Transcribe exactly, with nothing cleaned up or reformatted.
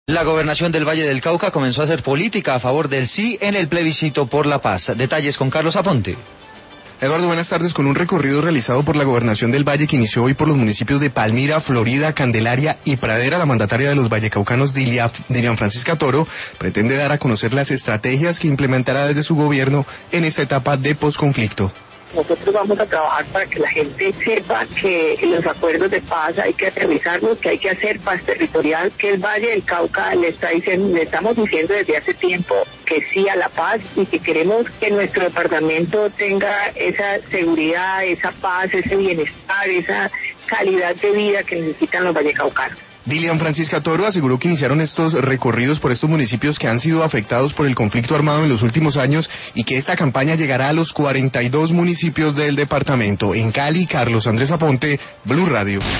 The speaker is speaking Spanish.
La gobernación del Valle del Cauca comenzó a hacer política a favor del sí en el plebiscito por la paz. Detalles con Carlos Aponte. Eduardo, buenas tardes. Con un recorrido realizado por la Gobernación del Valle que inició hoy por los municipios de Palmira, Florida, Candelaria y Pradera, la mandataria de los vallecaucanos, Dilia, Dilian Francisca Toro, pretende dar a conocer las estrategias que implementará desde su gobierno en esta etapa de posconflicto. Nosotros vamos a trabajar para que la gente sepa que los acuerdos de paz hay que aterrizarlos, que hay que hacer paz territorial, que el Valle del Cauca le está diciendo, le estamos diciendo desde hace tiempo que sí a la paz y que queremos que nuestro departamento tenga esa seguridad, esa paz, ese bienestar, esa calidad de vida que necesitan los vallecaucanos. Dilian Francisca Toro aseguró que iniciaron estos recorridos por estos municipios que han sido afectados por el conflicto armado en los últimos años y que esta campaña llegará a los cuarenta y dos municipios del departamento. En Cali, Carlos Andrés Aponte, Blue Radio.